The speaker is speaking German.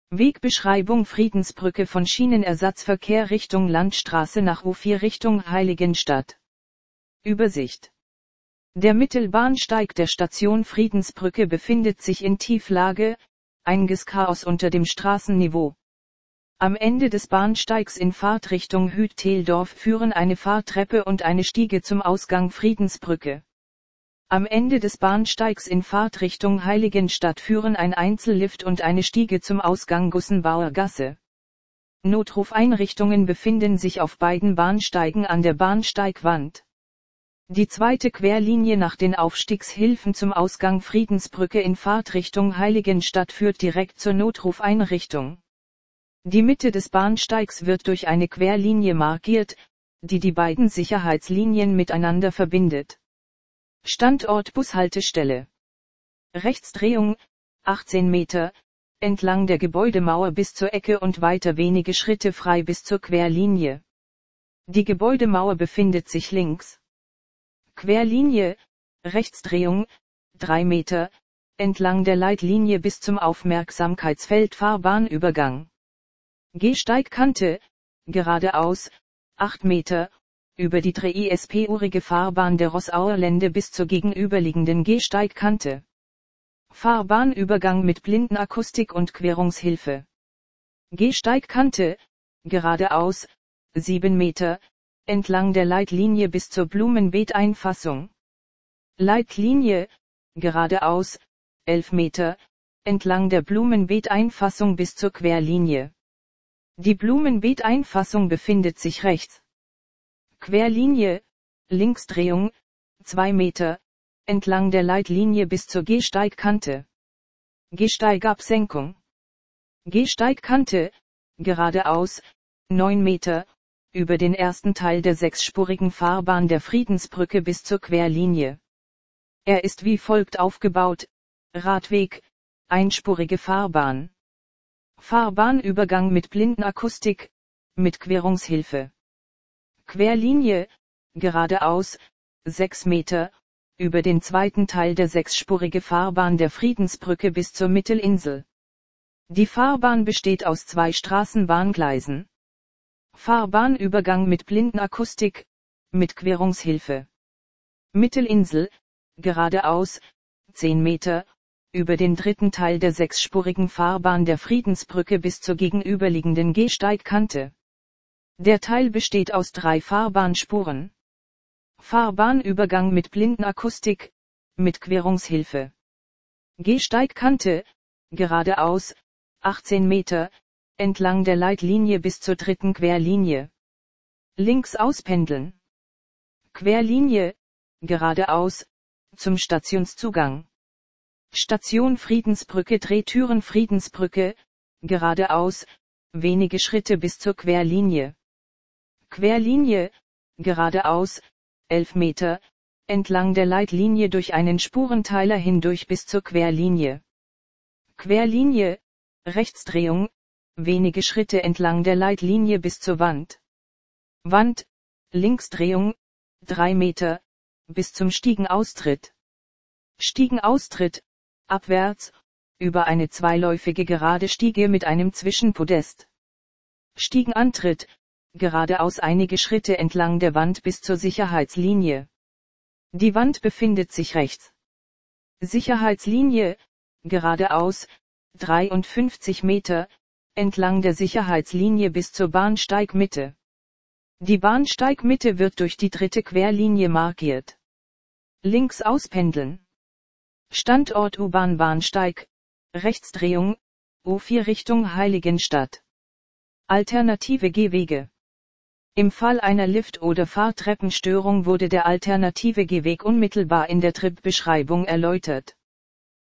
Wegbeschreibung Friedensbrücke von Schienenersatzverkehr Richtung Landstraße nach U4 Richtung Heiligenstadt. Übersicht. Der Mittelbahnsteig der Station Friedensbrücke befindet sich in Tieflage, einiges Chaos unter dem Straßenniveau. Am Ende des Bahnsteigs in Fahrtrichtung Hüt-Teldorf führen eine Fahrtreppe und eine Stiege zum Ausgang Friedensbrücke. Am Ende des Bahnsteigs in Fahrtrichtung Heiligenstadt führen ein Einzellift und eine Stiege zum Ausgang Gussenbauer Gasse. Notrufeinrichtungen befinden sich auf beiden Bahnsteigen an der Bahnsteigwand. Die zweite Querlinie nach den Aufstiegshilfen zum Ausgang Friedensbrücke in Fahrtrichtung Heiligenstadt führt direkt zur Notrufeinrichtung. Die Mitte des Bahnsteigs wird durch eine Querlinie markiert, die die beiden Sicherheitslinien miteinander verbindet. Standort Bushaltestelle. Rechtsdrehung, 18 Meter, entlang der Gebäudemauer bis zur Ecke und weiter wenige Schritte frei bis zur Querlinie. Die Gebäudemauer befindet sich links. Querlinie, Rechtsdrehung, 3 Meter, entlang der Leitlinie bis zum Aufmerksamkeitsfeld Fahrbahnübergang. Gehsteigkante, geradeaus, 8 Meter, über die 3-spurige Fahrbahn der Rossauer Lände bis zur gegenüberliegenden Gehsteigkante. Fahrbahnübergang mit Blindenakustik und Querungshilfe. Gehsteigkante, geradeaus, 7 Meter, entlang der Leitlinie bis zur Blumenbeeteinfassung. Leitlinie, geradeaus, 11 Meter, entlang der Blumenbeeteinfassung bis zur Querlinie. Die Blumenbeeteinfassung befindet sich rechts. Querlinie, Linksdrehung, 2 Meter, entlang der Leitlinie bis zur Gehsteigkante. Gehsteigabsenkung. Gehsteigkante, geradeaus, 9 Meter, über den ersten Teil der 6-spurigen Fahrbahn der Friedensbrücke bis zur Querlinie. Er ist wie folgt aufgebaut: Radweg, einspurige Fahrbahn. Fahrbahnübergang mit Blindenakustik, mit Querungshilfe. Querlinie, geradeaus, 6 Meter, über den zweiten Teil der 6-spurige Fahrbahn der Friedensbrücke bis zur Mittelinsel. Die Fahrbahn besteht aus 2 Straßenbahngleisen. Fahrbahnübergang mit Blindenakustik, mit Querungshilfe. Mittelinsel, geradeaus, 10 Meter, über den dritten Teil der 6-spurigen Fahrbahn der Friedensbrücke bis zur gegenüberliegenden Gehsteigkante. Der Teil besteht aus 3 Fahrbahnspuren. Fahrbahnübergang mit Blindenakustik, mit Querungshilfe. Gehsteigkante, geradeaus, 18 Meter, entlang der Leitlinie bis zur dritten Querlinie. Links auspendeln. Querlinie, geradeaus, zum Stationszugang. Station Friedensbrücke Drehtüren Friedensbrücke, geradeaus, wenige Schritte bis zur Querlinie. Querlinie, geradeaus, 11 Meter, entlang der Leitlinie durch einen Spurenteiler hindurch bis zur Querlinie. Querlinie, Rechtsdrehung, wenige Schritte entlang der Leitlinie bis zur Wand. Wand, Linksdrehung, 3 Meter, bis zum Stiegenaustritt. Stiegenaustritt, abwärts, über eine zweiläufige gerade Stiege mit einem Zwischenpodest. Stiegenantritt, geradeaus einige Schritte entlang der Wand bis zur Sicherheitslinie. Die Wand befindet sich rechts. Sicherheitslinie, geradeaus, 53 Meter, entlang der Sicherheitslinie bis zur Bahnsteigmitte. Die Bahnsteigmitte wird durch die dritte Querlinie markiert. Links auspendeln. Standort U-Bahn-Bahnsteig, Rechtsdrehung, U4 Richtung Heiligenstadt. Alternative Gehwege. Im Fall einer Lift- oder Fahrtreppenstörung wurde der alternative Gehweg unmittelbar in der Trip-Beschreibung erläutert.